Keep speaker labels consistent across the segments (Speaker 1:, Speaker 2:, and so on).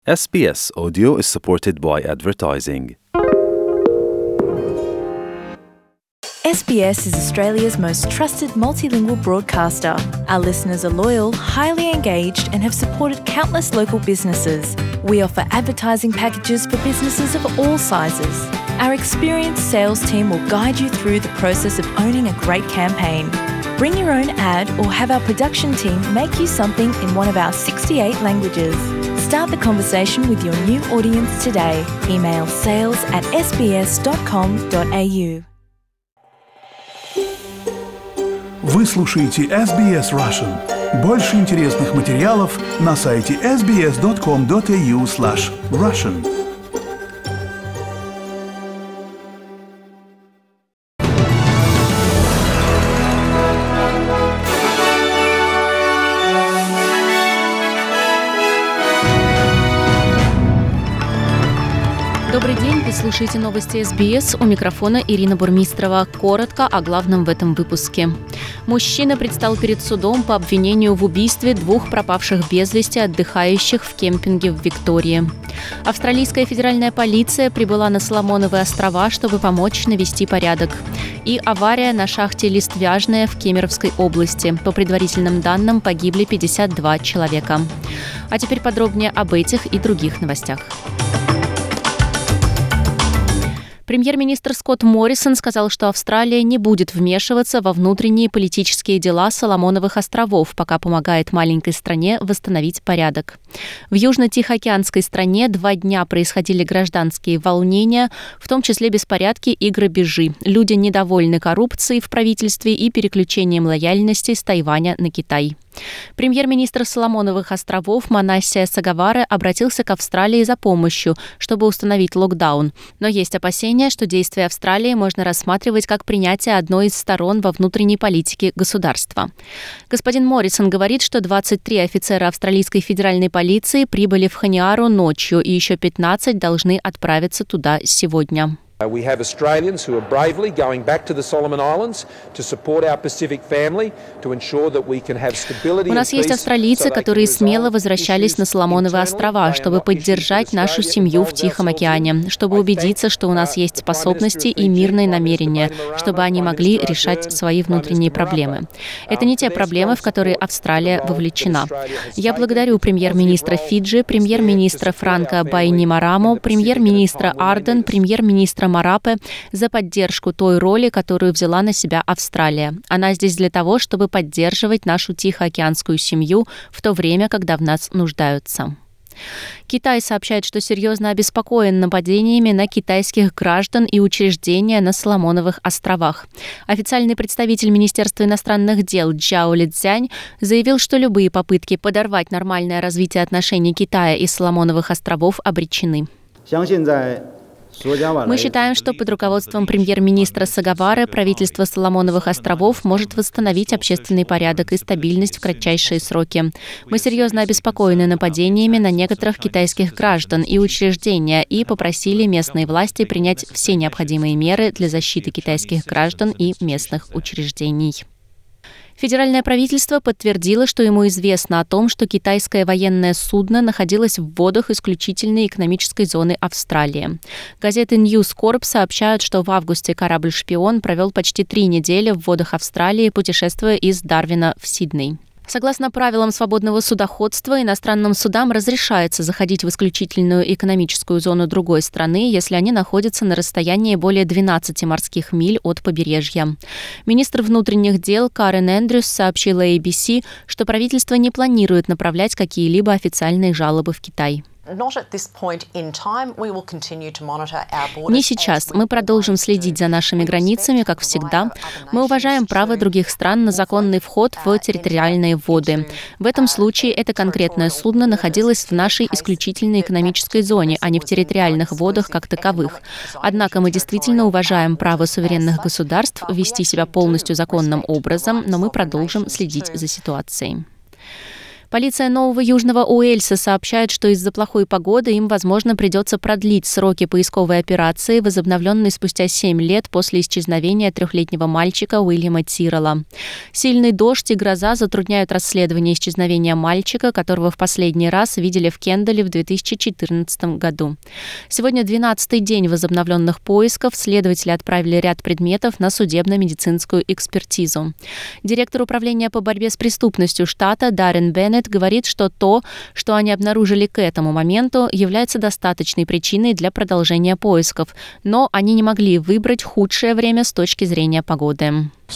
Speaker 1: SBS Audio is supported by advertising.
Speaker 2: SBS is Australia's most trusted multilingual broadcaster. Our listeners are loyal, highly engaged, and have supported countless local businesses. We offer advertising packages for businesses of all sizes. Our experienced sales team will guide you through the process of owning a great campaign. Bring your own ad or have our production team make you something in one of our 68 languages. Start the conversation with your new audience today. Email sales@sbs.com.au.
Speaker 3: Вы слушаете SBS Russian. Больше интересных материалов на сайте sbs.com.au/russian.
Speaker 4: Добрый день, вы слушаете новости СБС. У микрофона Ирина Бурмистрова. Коротко о главном в этом выпуске. Мужчина предстал перед судом по обвинению в убийстве 2 пропавших без вести отдыхающих в кемпинге в Виктории. Австралийская федеральная полиция прибыла на Соломоновы острова, чтобы помочь навести порядок. И авария на шахте Листвяжная в Кемеровской области. По предварительным данным, погибли 52 человека. А теперь подробнее об этих и других новостях. Премьер-министр Скотт Моррисон сказал, что Австралия не будет вмешиваться во внутренние политические дела Соломоновых островов, пока помогает маленькой стране восстановить порядок. В Южно-Тихоокеанской стране 2 дня происходили гражданские волнения, в том числе беспорядки и грабежи. Люди недовольны коррупцией в правительстве и переключением лояльности с Тайваня на Китай. Премьер-министр Соломоновых островов Манассия Сагаваре обратился к Австралии за помощью, чтобы установить локдаун. Но есть опасения, что действия Австралии можно рассматривать как принятие одной из сторон во внутренней политике государства. Господин Моррисон говорит, что 23 офицера австралийской федеральной полиции прибыли в Хониару ночью, и еще 15 должны отправиться туда сегодня.
Speaker 5: We have Australians who are bravely going back to the Solomon Islands to support our Pacific family, to ensure that we can have stability.
Speaker 4: У нас есть австралийцы, которые смело возвращались на Соломоновы острова, чтобы поддержать нашу семью в Тихом океане, чтобы убедиться, что у нас есть способности и мирные намерения, чтобы они могли решать свои внутренние проблемы. Это не те проблемы, в которые Австралия вовлечена. Я благодарю премьер-министра Фиджи, премьер-министра Франка Байнимараму, премьер-министра Арден, премьер-министра Марапе за поддержку той роли, которую взяла на себя Австралия. Она здесь для того, чтобы поддерживать нашу тихоокеанскую семью в то время, когда в нас нуждаются. Китай сообщает, что серьезно обеспокоен нападениями на китайских граждан и учреждения на Соломоновых островах. Официальный представитель Министерства иностранных дел Джао Лицзянь заявил, что любые попытки подорвать нормальное развитие отношений Китая и Соломоновых островов обречены. Мы считаем, что под руководством премьер-министра Сагаваре правительство Соломоновых островов может восстановить общественный порядок и стабильность в кратчайшие сроки. Мы серьезно обеспокоены нападениями на некоторых китайских граждан и учреждения и попросили местные власти принять все необходимые меры для защиты китайских граждан и местных учреждений. Федеральное правительство подтвердило, что ему известно о том, что китайское военное судно находилось в водах исключительной экономической зоны Австралии. Газеты News Corp сообщают, что в августе корабль-шпион провел почти 3 недели в водах Австралии, путешествуя из Дарвина в Сидней. Согласно правилам свободного судоходства, иностранным судам разрешается заходить в исключительную экономическую зону другой страны, если они находятся на расстоянии более 12 морских миль от побережья. Министр внутренних дел Карен Эндрюс сообщила ABC, что правительство не планирует направлять какие-либо официальные жалобы в Китай. Не сейчас. Мы продолжим следить за нашими границами, как всегда. Мы уважаем право других стран на законный вход в территориальные воды. В этом случае это конкретное судно находилось в нашей исключительной экономической зоне, а не в территориальных водах как таковых. Однако мы действительно уважаем право суверенных государств вести себя полностью законным образом, но мы продолжим следить за ситуацией. Полиция Нового Южного Уэльса сообщает, что из-за плохой погоды им, возможно, придется продлить сроки поисковой операции, возобновленной спустя 7 лет после исчезновения 3-летнего мальчика Уильяма Тиррелла. Сильный дождь и гроза затрудняют расследование исчезновения мальчика, которого в последний раз видели в Кендале в 2014 году. Сегодня 12-й день возобновленных поисков. Следователи отправили ряд предметов на судебно-медицинскую экспертизу. Директор управления по борьбе с преступностью штата Даррен Беннет говорит, что то, что они обнаружили к этому моменту, является достаточной причиной для продолжения поисков, но они не могли выбрать худшее время с точки зрения погоды.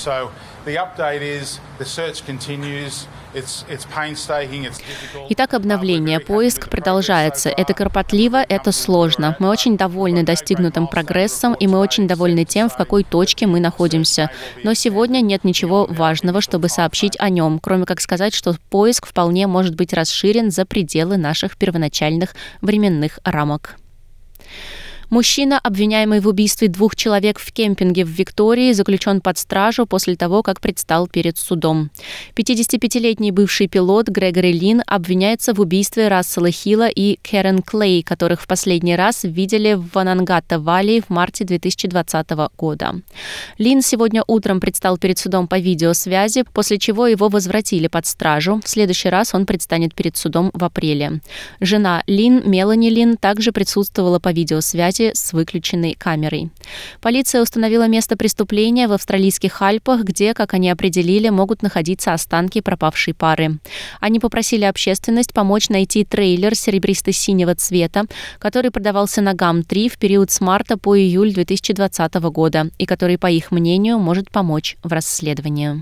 Speaker 4: Итак, обновление. Поиск продолжается. Это кропотливо, это сложно. Мы очень довольны достигнутым прогрессом, и мы очень довольны тем, в какой точке мы находимся. Но сегодня нет ничего важного, чтобы сообщить о нем, кроме как сказать, что поиск вполне может быть расширен за пределы наших первоначальных временных рамок. Мужчина, обвиняемый в убийстве 2 человек в кемпинге в Виктории, заключен под стражу после того, как предстал перед судом. 55-летний бывший пилот Грегори Лин обвиняется в убийстве Рассела Хилла и Кэрен Клей, которых в последний раз видели в Ванангата-Валли в марте 2020 года. Лин сегодня утром предстал перед судом по видеосвязи, после чего его возвратили под стражу. В следующий раз он предстанет перед судом в апреле. Жена Лин, Мелани Лин, также присутствовала по видеосвязи с выключенной камерой. Полиция установила место преступления в австралийских Альпах, где, как они определили, могут находиться останки пропавшей пары. Они попросили общественность помочь найти трейлер серебристо-синего цвета, который продавался на Гам-3 в период с марта по июль 2020 года и который, по их мнению, может помочь в расследовании.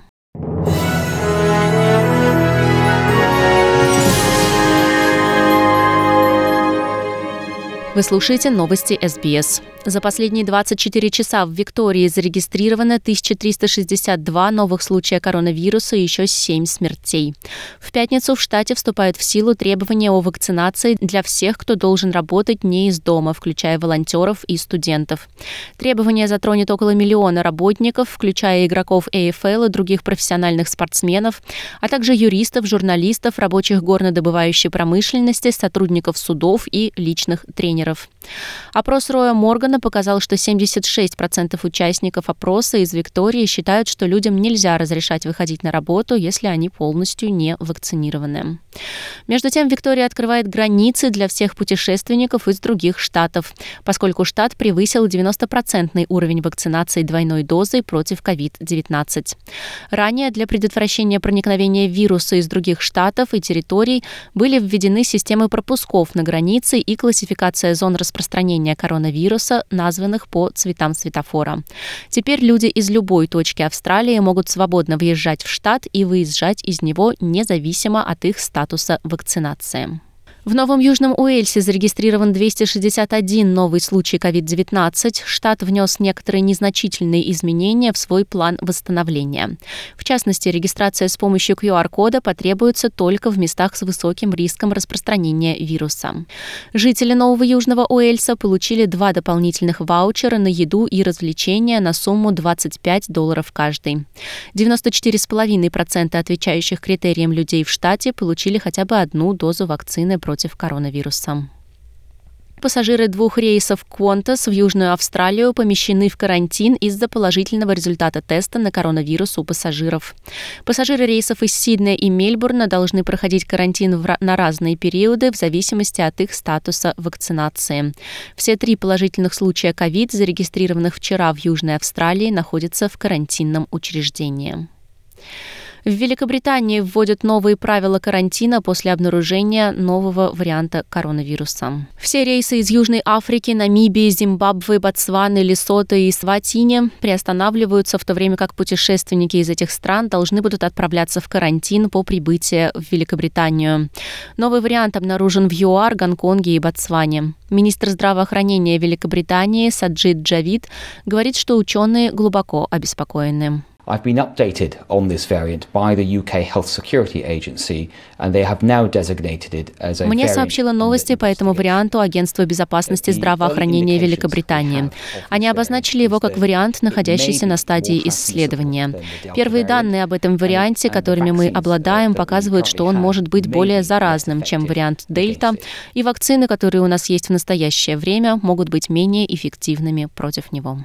Speaker 4: Вы слушаете новости СБС. За последние 24 часа в Виктории зарегистрировано 1362 новых случая коронавируса и еще 7 смертей. В пятницу в штате вступают в силу требования о вакцинации для всех, кто должен работать не из дома, включая волонтеров и студентов. Требование затронет около 1 миллиона работников, включая игроков AFL и других профессиональных спортсменов, а также юристов, журналистов, рабочих горнодобывающей промышленности, сотрудников судов и личных тренеров. Опрос Роя Моргана показал, что 76% участников опроса из Виктории считают, что людям нельзя разрешать выходить на работу, если они полностью не вакцинированы. Между тем, Виктория открывает границы для всех путешественников из других штатов, поскольку штат превысил 90% уровень вакцинации двойной дозой против COVID-19. Ранее для предотвращения проникновения вируса из других штатов и территорий были введены системы пропусков на границе и классификация зон распространения коронавируса, названных по цветам светофора. Теперь люди из любой точки Австралии могут свободно въезжать в штат и выезжать из него независимо от их статуса вакцинации. В Новом Южном Уэльсе зарегистрирован 261 новый случай COVID-19. Штат внес некоторые незначительные изменения в свой план восстановления. В частности, регистрация с помощью QR-кода потребуется только в местах с высоким риском распространения вируса. Жители Нового Южного Уэльса получили 2 дополнительных ваучера на еду и развлечения на сумму $25 каждый. 94,5% отвечающих критериям людей в штате получили хотя бы 1 дозу вакцины против коронавируса. Пассажиры 2 рейсов Qantas в Южную Австралию помещены в карантин из-за положительного результата теста на коронавирус у пассажиров. Пассажиры рейсов из Сиднея и Мельбурна должны проходить карантин на разные периоды в зависимости от их статуса вакцинации. Все 3 положительных случая COVID, зарегистрированных вчера в Южной Австралии, находятся в карантинном учреждении. В Великобритании вводят новые правила карантина после обнаружения нового варианта коронавируса. Все рейсы из Южной Африки, Намибии, Зимбабве, Ботсваны, Лесото и Эсватини приостанавливаются, в то время как путешественники из этих стран должны будут отправляться в карантин по прибытии в Великобританию. Новый вариант обнаружен в ЮАР, Гонконге и Ботсване. Министр здравоохранения Великобритании Саджид Джавид говорит, что ученые глубоко обеспокоены.
Speaker 6: I've been updated on this variant by the UK Health Security Agency, and they have now designated it as a
Speaker 4: Мне
Speaker 6: variant
Speaker 4: сообщило новости по этому варианту Агентство безопасности здравоохранения Великобритании. Они обозначили его как вариант, находящийся на стадии исследования. Первые данные об этом варианте, которыми мы обладаем, показывают, что он может быть более заразным, чем вариант Дельта, и вакцины, которые у нас есть в настоящее время, могут быть менее эффективными против него.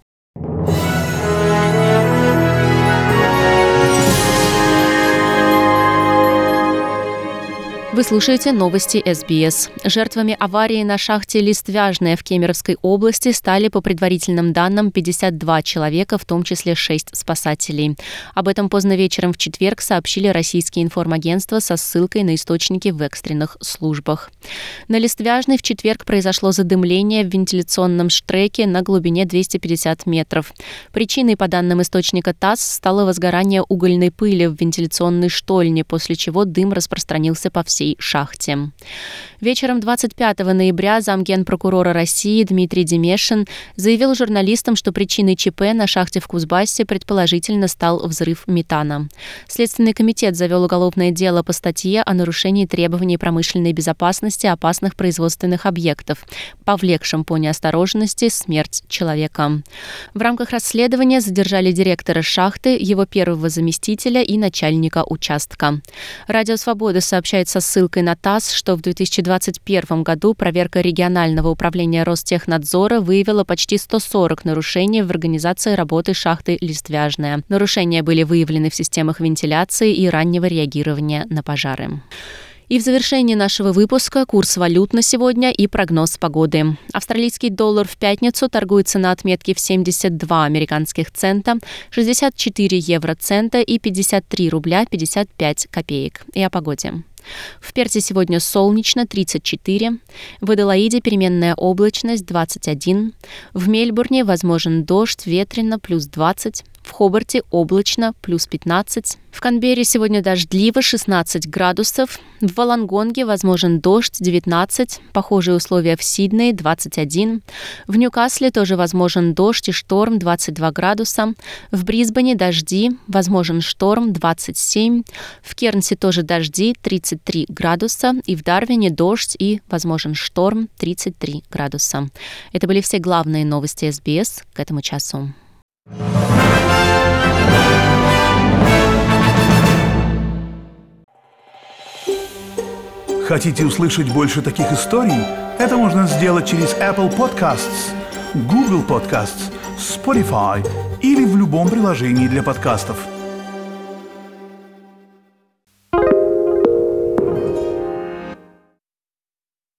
Speaker 4: Вы слушаете новости СБС. Жертвами аварии на шахте Листвяжная в Кемеровской области стали, по предварительным данным, 52 человека, в том числе 6 спасателей. Об этом поздно вечером в четверг сообщили российские информагентства со ссылкой на источники в экстренных службах. На Листвяжной в четверг произошло задымление в вентиляционном штреке на глубине 250 метров. Причиной, по данным источника ТАСС, стало возгорание угольной пыли в вентиляционной штольне, после чего дым распространился по всей шахте. Вечером 25 ноября замгенпрокурора России Дмитрий Демешин заявил журналистам, что причиной ЧП на шахте в Кузбассе предположительно стал взрыв метана. Следственный комитет завел уголовное дело по статье о нарушении требований промышленной безопасности опасных производственных объектов, повлекшем по неосторожности смерть человека. В рамках расследования задержали директора шахты, его первого заместителя и начальника участка. Радио «Свобода» сообщает со ссылкой на ТАСС, что в 2021 году проверка регионального управления Ростехнадзора выявила почти 140 нарушений в организации работы шахты Листвяжная. Нарушения были выявлены в системах вентиляции и раннего реагирования на пожары. И в завершении нашего выпуска курс валют на сегодня и прогноз погоды. Австралийский доллар в пятницу торгуется на отметке в 72 американских цента, 64 евроцента и 53 рубля 55 копеек. И о погоде. В Перте сегодня солнечно, 34. В Аделаиде переменная облачность, 21. В Мельбурне возможен дождь, ветрено, плюс 20. В Хобарте облачно, плюс 15. В Канберре сегодня дождливо, 16 градусов. В Волонгонге возможен дождь, 19. Похожие условия в Сиднее, 21. В Ньюкасле тоже возможен дождь и шторм, 22 градуса. В Брисбене дожди, возможен шторм, 27. В Кернсе тоже дожди, 33 градуса. И в Дарвине дождь и возможен шторм, 33 градуса. Это были все главные новости СБС к этому часу.
Speaker 3: Хотите услышать больше таких историй? Это можно сделать через Apple Podcasts, Google Podcasts, Spotify или в любом приложении для подкастов.